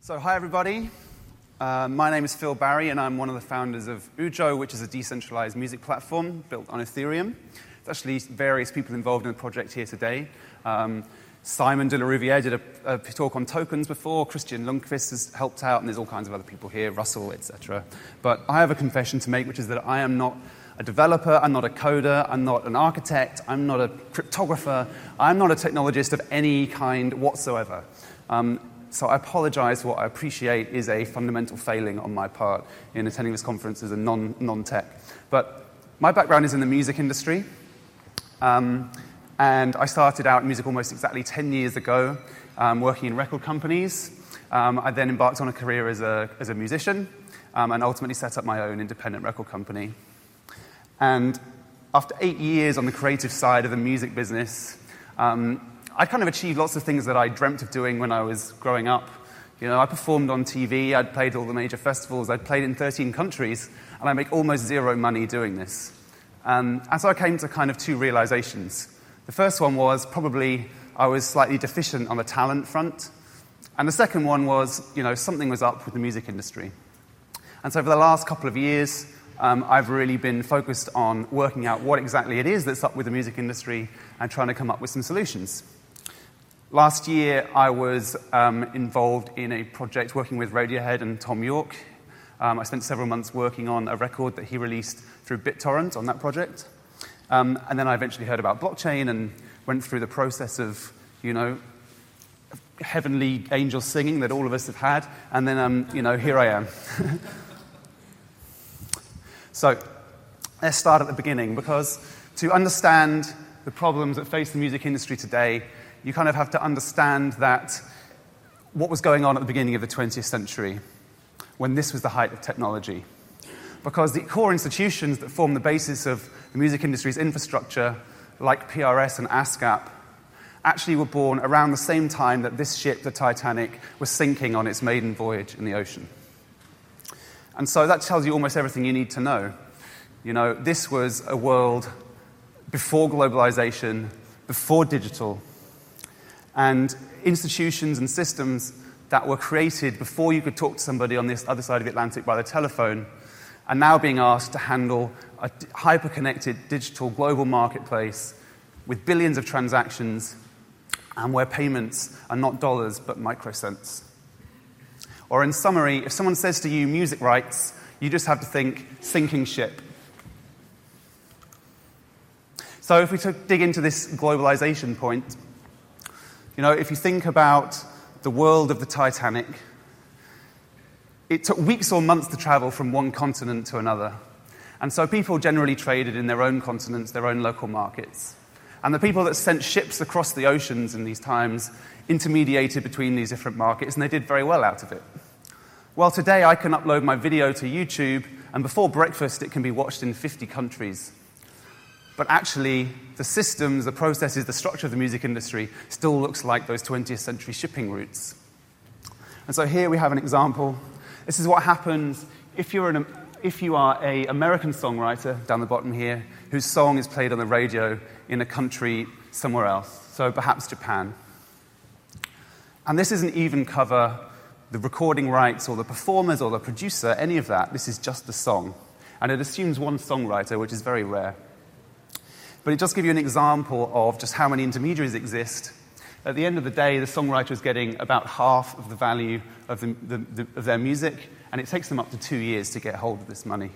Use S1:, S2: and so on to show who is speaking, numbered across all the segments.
S1: So hi everybody, my name is Phil Barry and I'm one of the founders of Ujo, which is a decentralized music platform built on Ethereum. There's actually various people involved in the project here today. Simon de la Riviere did a talk on tokens before, Christian Lundqvist has helped out, and there's all kinds of other people here, Russell, etc. But I have a confession to make, which is that I am not a developer, I'm not a coder, I'm not an architect, I'm not a cryptographer, I'm not a technologist of any kind whatsoever. So I apologize for what I appreciate is a fundamental failing on my part in attending this conference as a non-tech. But my background is in the music industry. And I started out in music almost exactly 10 years ago, working in record companies. I then embarked on a career as a musician, and ultimately set up my own independent record company. And after 8 years on the creative side of the music business, I kind of achieved lots of things that I dreamt of doing when I was growing up. You know, I performed on TV, I'd played all the major festivals, I'd played in 13 countries, and I make almost zero money doing this. And so I came to kind of two realizations. The first one was probably I was slightly deficient on the talent front. And the second one was, you know, something was up with the music industry. And so for the last couple of years, I've really been focused on working out what exactly it is that's up with the music industry and trying to come up with some solutions. Last year, I was involved in a project working with Radiohead and Thom Yorke. I spent several months working on a record that he released through BitTorrent on that project. And then I eventually heard about blockchain and went through the process of, you know, heavenly angel singing that all of us have had. And then, you know, here I am. So let's start at the beginning, because to understand the problems that face the music industry today, you kind of have to understand that what was going on at the beginning of the 20th century, when this was the height of technology. Because the core institutions that form the basis of the music industry's infrastructure, like PRS and ASCAP, actually were born around the same time that this ship, the Titanic, was sinking on its maiden voyage in the ocean. And so that tells you almost everything you need to know. You know, this was a world before globalization, before digital, and institutions and systems that were created before you could talk to somebody on this other side of the Atlantic by the telephone are now being asked to handle a hyper-connected digital global marketplace with billions of transactions and where payments are not dollars but microcents. Or in summary, if someone says to you music rights, you just have to think sinking ship. So if we dig into this globalization point, you know, if you think about the world of the Titanic, it took weeks or months to travel from one continent to another. And so people generally traded in their own continents, their own local markets. And the people that sent ships across the oceans in these times intermediated between these different markets, and they did very well out of it. Well, today I can upload my video to YouTube, and before breakfast it can be watched in 50 countries. But actually, the systems, the processes, the structure of the music industry still looks like those 20th century shipping routes. And so here we have an example. This is what happens if you are an American songwriter, down the bottom here, whose song is played on the radio in a country somewhere else, so perhaps Japan. And this doesn't even cover the recording rights or the performers or the producer, any of that. This is just the song. And it assumes one songwriter, which is very rare. But it does give you an example of just how many intermediaries exist. At the end of the day, the songwriter is getting about half of the value of their music, and it takes them up to 2 years to get hold of this money.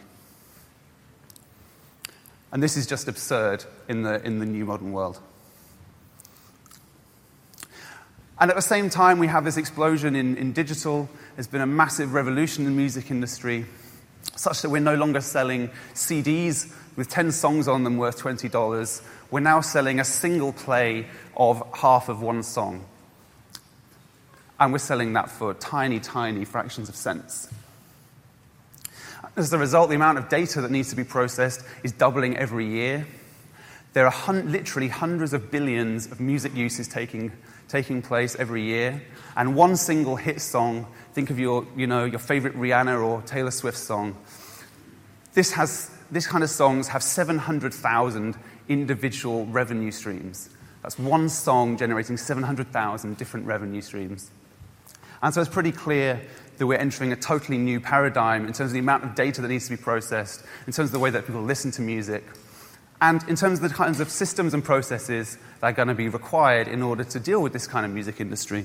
S1: And this is just absurd in the new modern world. And at the same time, we have this explosion in digital. There's been a massive revolution in the music industry, such that we're no longer selling CDs with 10 songs on them worth $20. We're now selling a single play of half of one song. And we're selling that for tiny, tiny fractions of cents. As a result, the amount of data that needs to be processed is doubling every year. There are literally hundreds of billions of music uses taking place every year. And one single hit song, think of your favorite Rihanna or Taylor Swift song. This kind of songs have 700,000 individual revenue streams. That's one song generating 700,000 different revenue streams. And so it's pretty clear that we're entering a totally new paradigm in terms of the amount of data that needs to be processed, in terms of the way that people listen to music, and in terms of the kinds of systems and processes that are going to be required in order to deal with this kind of music industry.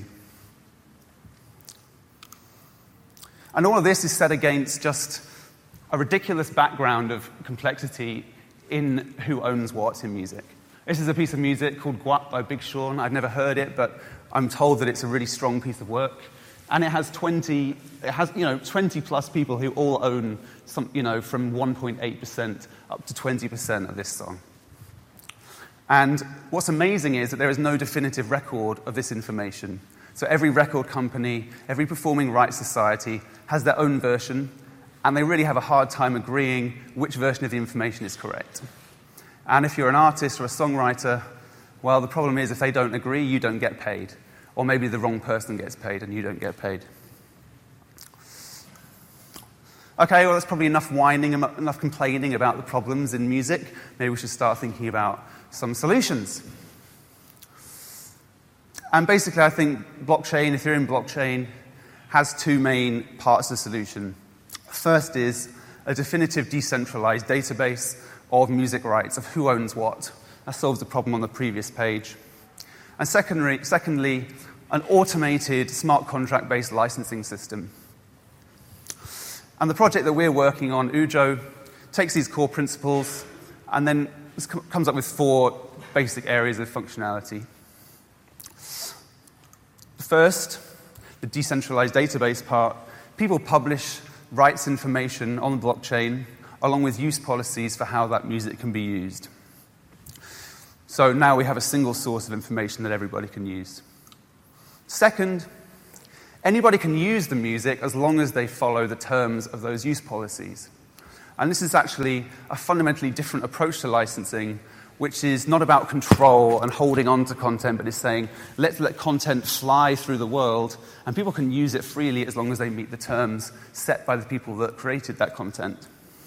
S1: And all of this is set against just a ridiculous background of complexity in who owns what in music. This is a piece of music called Guap by Big Sean. I've never heard it, but I'm told that it's a really strong piece of work. And it has 20 plus people who all own some, from 1.8% up to 20% of this song. And what's amazing is that there is no definitive record of this information. So every record company, every performing rights society has their own version, and they really have a hard time agreeing which version of the information is correct. And if you're an artist or a songwriter, well, the problem is if they don't agree, you don't get paid. Or maybe the wrong person gets paid and you don't get paid. Okay, well, that's probably enough whining, enough complaining about the problems in music. Maybe we should start thinking about some solutions. And basically, I think Ethereum blockchain, has two main parts of the solution. First is a definitive decentralized database of music rights, of who owns what. That solves the problem on the previous page. And secondly, an automated smart contract-based licensing system. And the project that we're working on, Ujo, takes these core principles and then comes up with 4 basic areas of functionality. First, the decentralized database part. People publish rights information on the blockchain along with use policies for how that music can be used. So now we have a single source of information that everybody can use. Second, anybody can use the music as long as they follow the terms of those use policies. And this is actually a fundamentally different approach to licensing, which is not about control and holding on to content, but is saying, let's let content fly through the world, and people can use it freely as long as they meet the terms set by the people that created that content.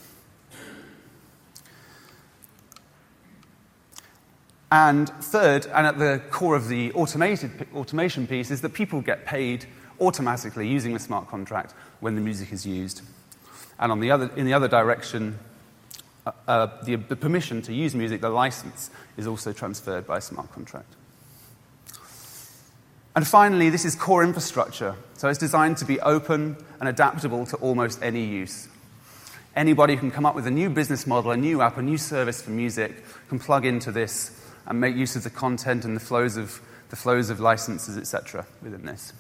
S1: And third, and at the core of the automation piece, is that people get paid automatically using the smart contract when the music is used. And in the other direction, the permission to use music, the license, is also transferred by a smart contract. And finally, this is core infrastructure. So it's designed to be open and adaptable to almost any use. Anybody who can come up with a new business model, a new app, a new service for music, can plug into this and make use of the content and the flows of licenses, etc., within this.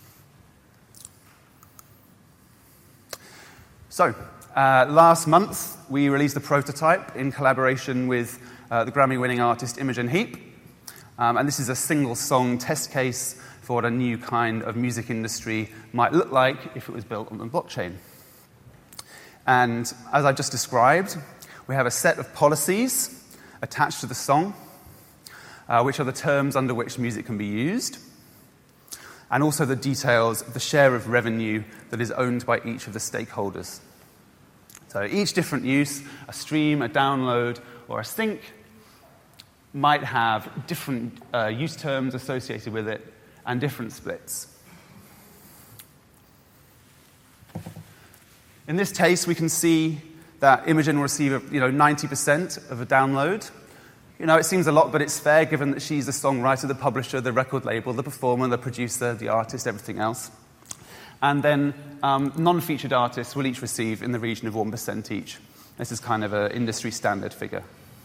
S1: So, last month, we released a prototype in collaboration with the Grammy-winning artist Imogen Heap. And this is a single-song test case for what a new kind of music industry might look like if it was built on the blockchain. And as I just described, we have a set of policies attached to the song, which are the terms under which music can be used, and also the details of the share of revenue that is owned by each of the stakeholders. So each different use, a stream, a download, or a sync, might have different use terms associated with it and different splits. In this case, we can see that Imogen will receive 90% of a download. It seems a lot, but it's fair given that she's the songwriter, the publisher, the record label, the performer, the producer, the artist, everything else. And then non-featured artists will each receive in the region of 1% each. This is kind of an industry standard figure.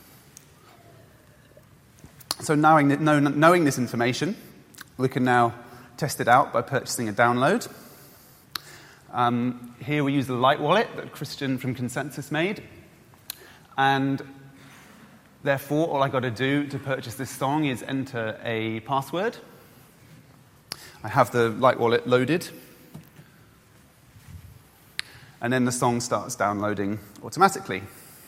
S1: So knowing this information, we can now test it out by purchasing a download. Here we use the Light Wallet that Christian from Consensus made. And therefore, all I've got to do to purchase this song is enter a password. I have the Light Wallet loaded. And then the song starts downloading automatically.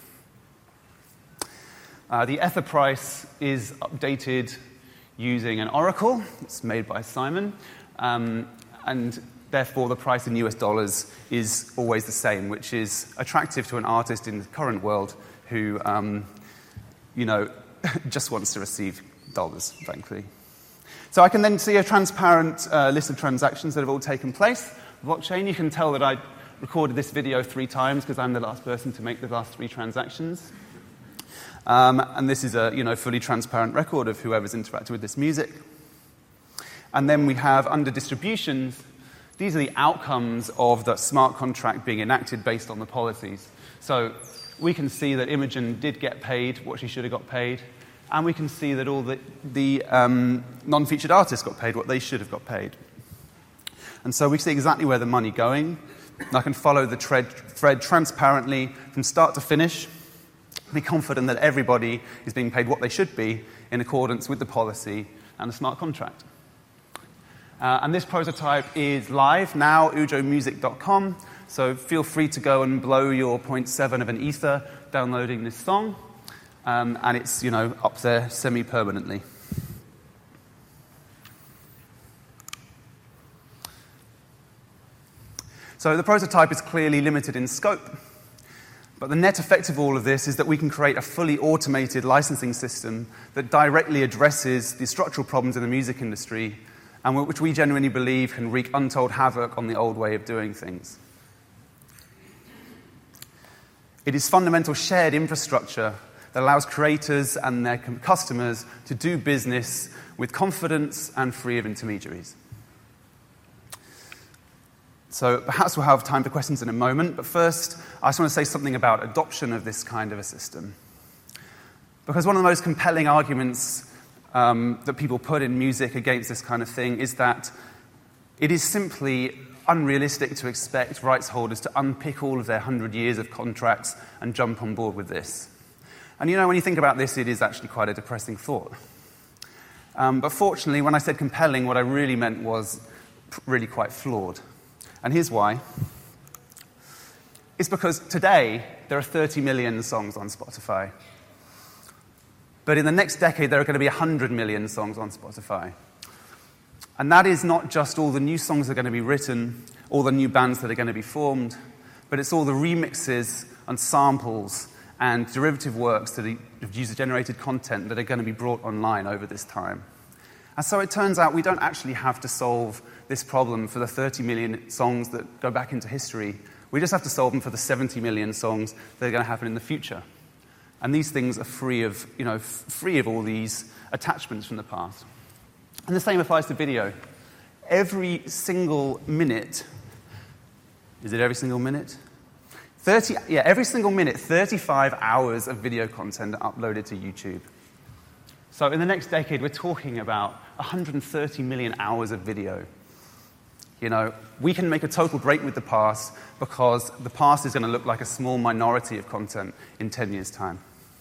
S1: The Ether price is updated using an oracle. It's made by Simon. And therefore, the price in US dollars is always the same, which is attractive to an artist in the current world who just wants to receive dollars, frankly. So I can then see a transparent list of transactions that have all taken place. Blockchain, you can tell that I recorded this video 3 times because I'm the last person to make the last 3 transactions. And this is a fully transparent record of whoever's interacted with this music. And then we have, under distributions, these are the outcomes of the smart contract being enacted based on the policies. So we can see that Imogen did get paid what she should have got paid, and we can see that all the non-featured artists got paid what they should have got paid. And so we see exactly where the money's going. And I can follow the thread transparently from start to finish, be confident that everybody is being paid what they should be in accordance with the policy and the smart contract. And this prototype is live now, ujomusic.com, so feel free to go and blow your 0.7 of an ether downloading this song, and it's up there semi-permanently. So the prototype is clearly limited in scope, but the net effect of all of this is that we can create a fully automated licensing system that directly addresses the structural problems in the music industry, and which we genuinely believe can wreak untold havoc on the old way of doing things. It is fundamental shared infrastructure that allows creators and their customers to do business with confidence and free of intermediaries. So perhaps we'll have time for questions in a moment, but first I just want to say something about adoption of this kind of a system. Because one of the most compelling arguments that people put in music against this kind of thing is that it is simply unrealistic to expect rights holders to unpick all of their 100 years of contracts and jump on board with this. And when you think about this, it is actually quite a depressing thought. But fortunately, when I said compelling, what I really meant was really quite flawed. And here's why. It's because today there are 30 million songs on Spotify. But in the next decade, there are going to be 100 million songs on Spotify. And that is not just all the new songs that are going to be written, all the new bands that are going to be formed, but it's all the remixes and samples and derivative works that of user-generated content that are going to be brought online over this time. And so it turns out we don't actually have to solve this problem for the 30 million songs that go back into history. We just have to solve them for the 70 million songs that are going to happen in the future. And these things are free of all these attachments from the past. And the same applies to video. Every single minute, is it every single minute? Every single minute, 35 hours of video content are uploaded to YouTube. So in the next decade, we're talking about 130 million hours of video. We can make a total break with the past because the past is going to look like a small minority of content in 10 years' time.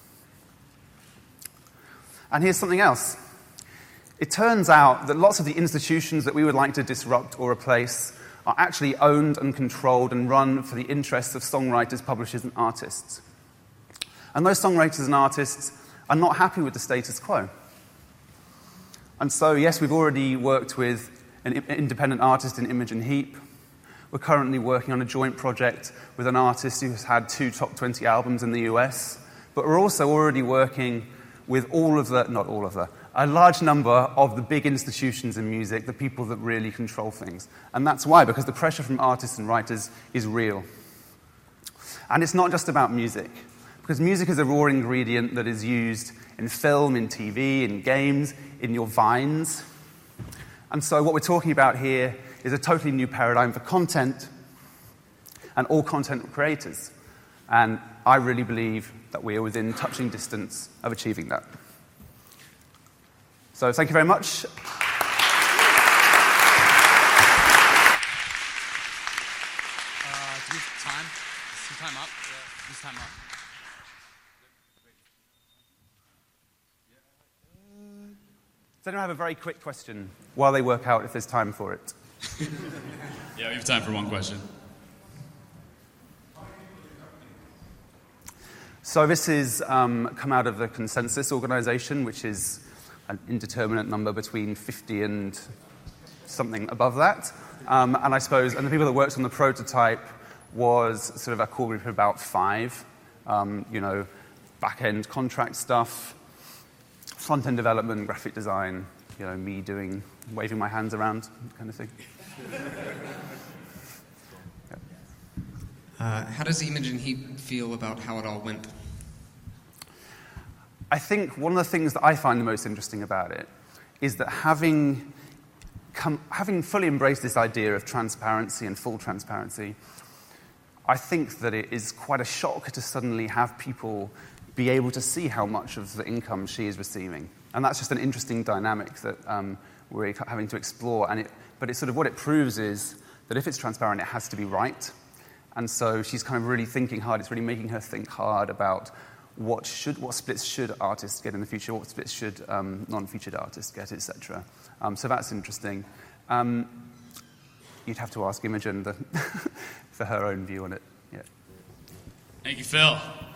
S1: And here's something else. It turns out that lots of the institutions that we would like to disrupt or replace are actually owned and controlled and run for the interests of songwriters, publishers, and artists. And those songwriters and artists are not happy with the status quo. And so, yes, we've already worked with an independent artist in Imogen Heap. We're currently working on a joint project with an artist who has had 2 top 20 albums in the US. But we're also already working with a large number of the big institutions in music, the people that really control things. And that's why, because the pressure from artists and writers is real. And it's not just about music, because music is a raw ingredient that is used in film, in TV, in games, in your vines. And so what we're talking about here is a totally new paradigm for content and all content creators. And I really believe that we are within touching distance of achieving that. So thank you very much.
S2: Do we have time? Is time up? Yeah. Is time up?
S1: Does anyone have a very quick question while they work out if there's time for it?
S2: Yeah, we have time for one question.
S1: So this is come out of the Consensus organization, which is an indeterminate number between 50 and something above that. And I suppose, and the people that worked on the prototype was sort of a core group of about 5, back-end contract stuff, front-end development, graphic design, me waving my hands around kind of thing.
S3: How does Imogen Heap feel about how it all went?
S1: I think one of the things that I find the most interesting about it is that having fully embraced this idea of transparency and full transparency, I think that it is quite a shock to suddenly have people be able to see how much of the income she is receiving. And that's just an interesting dynamic that we're having to explore. But it's sort of what it proves is that if it's transparent, it has to be right. And so she's kind of really thinking hard. It's really making her think hard about what splits should artists get in the future, what splits should non-featured artists get, etc. So that's interesting. You'd have to ask Imogen for her own view on it. Yeah.
S2: Thank you, Phil.